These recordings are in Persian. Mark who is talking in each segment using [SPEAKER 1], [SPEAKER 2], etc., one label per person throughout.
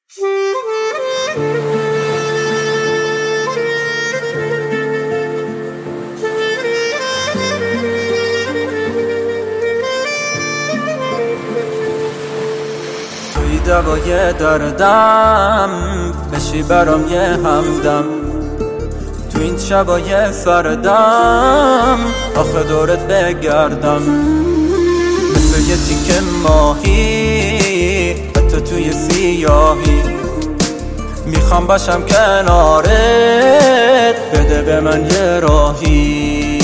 [SPEAKER 1] توی دوای دردم بشی برام یه همدم، تو این شبای سردم آخه دورت بگردم، مثل یه تیکه ماهی حتی توی سیاهی، میخوام باشم کنارت، بده به من یه راهی.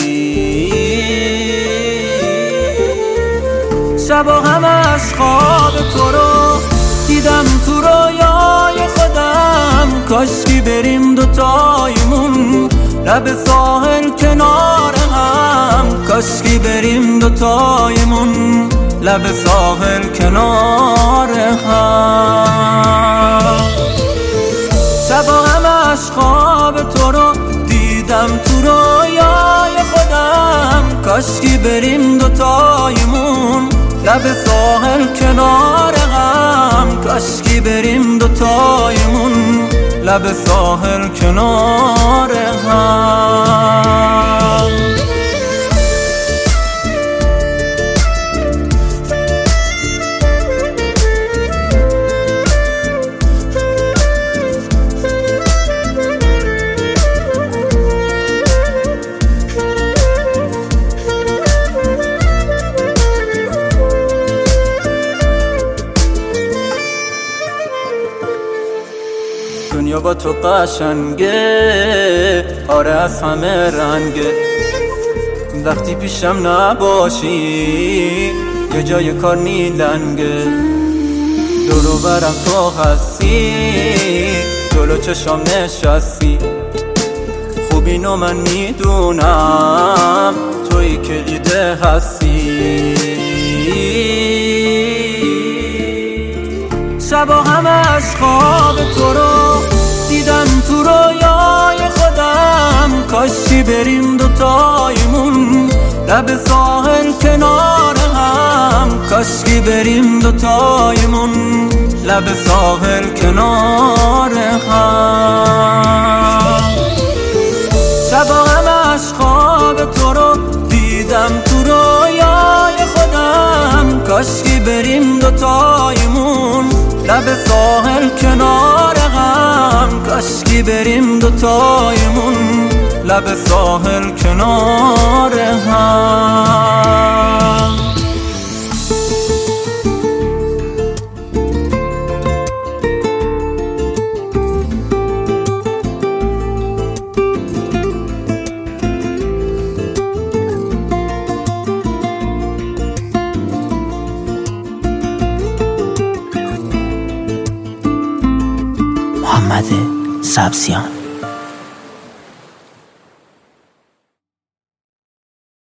[SPEAKER 1] شبا همش خواب تو رو دیدم تو رویای خودم، کاشکی بریم دوتایمون لب ساحل کنار هم، کاشکی بریم دوتایمون لب ساحل کنار هم. شبا همش خواب تو رو دیدم تو رویای خودم، کاشکی بریم دوتایمون لب ساحل کنار هم، کاشکی بریم دوتایمون لب ساحل کنار هم. دنیا با تو قشنگه، آره از همه رنگه، وقتی پیشم نباشی یه جای کار میلنگه، دور و برم تو هستی، جلو چشام نشستی، خوب اینو من میدونم تویی که دیده هستی. شبا همش خواب تو رو دیدم تو رویای خودم، کاشکی بریم دوتایمون لب ساحل کنار هم، کاشکی بریم دوتایمون لب ساحل کنار هم. شبا همش خواب تو رو دیدم تو رویای خودم، کاشکی بریم دوتایمون لب ساحل کنار هم، کاشکی بریم دوتایمون لب ساحل کنار هم.
[SPEAKER 2] محمد سبزیان.